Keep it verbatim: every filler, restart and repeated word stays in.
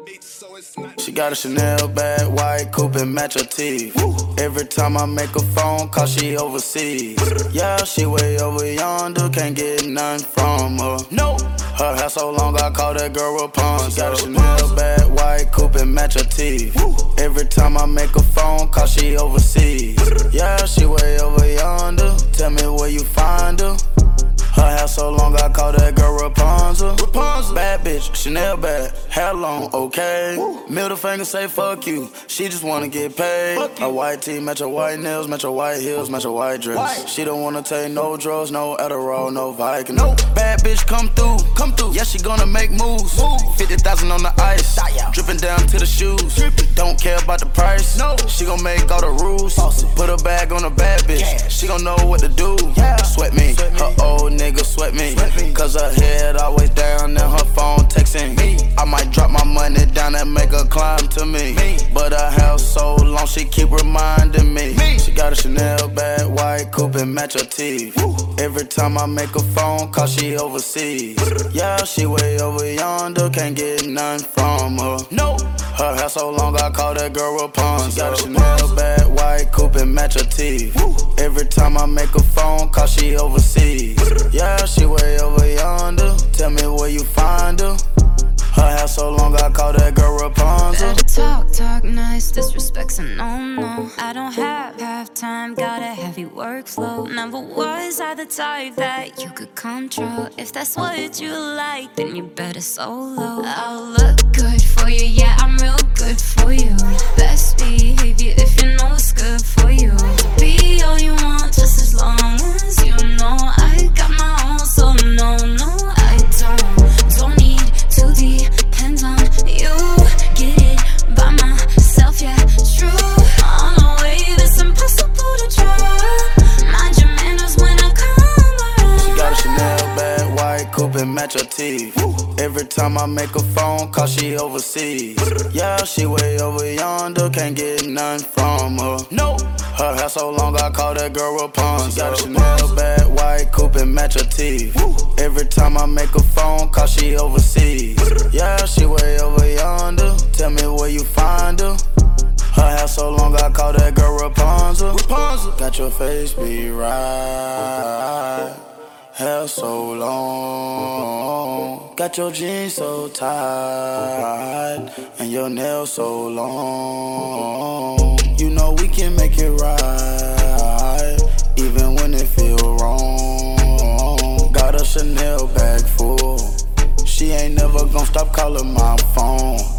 She got a Chanel bag, white coupe and match her teeth. Every time I make a phone call, she overseas. Yeah, she way over yonder, can't get nothing from her. No, her hair so long, I call that girl Rapunzel. She got a Chanel bag, white coupe and match her teeth. Every time I make a phone call, she overseas. Yeah, she way over yonder, tell me where you find her. Her hair so long, I call that girl Rapunzel. Rapunzel. Bad bitch, Chanel bag, hair long, okay. Woo. Middle finger say fuck you, she just wanna get paid. Her white tee match her white nails, match her white heels, match her white dress. White. She don't wanna take no drugs, no Adderall, no Vicodin. Nope. Bad bitch come through, come through. Yeah, she gonna make moves. Move. fifty thousand on the ice, dripping down to the shoes. Drippin'. Don't care about the price, no. She gon' make all the rules. Awesome. Put her bag on a bad bitch, yeah. She gon' know what to do. Yeah. Sweat me, Sweat me. Her old nigga sweat me. sweat me. Cause her head always down and her phone texting me. I might drop my money down and make her climb to me. me. But her hair so long, she keep reminding me. me. She got a Chanel bag, white coupe and match her teeth. Woo. Every time I make a phone call, she overseas. Yeah, she way over yonder, can't get nothing from her. No, her hair so long, I call that girl Rapunzel. She got a Chanel bag, white coupe and match her teeth. Woo. Every time I make a phone call, she overseas. Yeah, she way over yonder, tell me where you find her. Her hair so long, I call that girl Rapunzel. Better talk, talk nice, disrespect's a no-no. I don't have half time, got a heavy workflow. Never was I the type that you could control. If that's what you like, then you better solo. I'll look good for you, yeah, I'm real good for you. Best behavior if you know it's good for you. Be all you want, just as long as you know I got my own, so no, no, I don't. Don't need to depend on you. Get it by myself, yeah, true. On a wave, it's impossible to draw. Mind your manners when I come around. She got a Chanel bag, white coupe and match her teeth. Woo. Every time I make a phone call, she overseas. Yeah, she way over yonder, can't get nothing from her. No, her hair so long, I call that girl Rapunzel. She got a Chanel bag, white coupe and match her teeth. Woo. Every time I make a phone call, she overseas. Yeah, she way over yonder, tell me where you find her. Her hair so long, I call that girl Rapunzel. Rapunzel. Got your face be right, hair so long. Got your jeans so tight, and your nails so long. You know we can make it right, even when it feel wrong. Got a Chanel bag full, she ain't never gon' stop calling my phone.